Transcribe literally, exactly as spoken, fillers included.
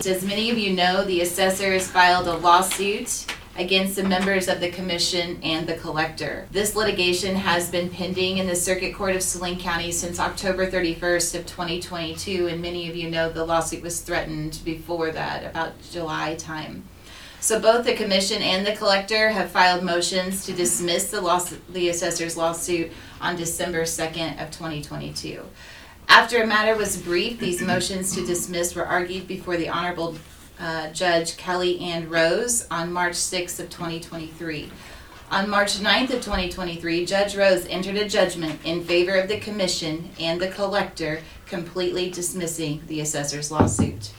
As many of you know, the assessor has filed a lawsuit against the members of the commission and the collector. This litigation has been pending in the Circuit Court of Saline County since October thirty-first of twenty twenty-two, and many of you know the lawsuit was threatened before that, about July time. So both the commission and the collector have filed motions to dismiss the laws, the assessor's lawsuit on December second of twenty twenty-two. After a matter was briefed, these motions to dismiss were argued before the Honorable uh, Judge Kelly Ann Rose on March sixth of twenty twenty-three. On March ninth of twenty twenty-three, Judge Rose entered a judgment in favor of the commission and the collector, completely dismissing the assessor's lawsuit.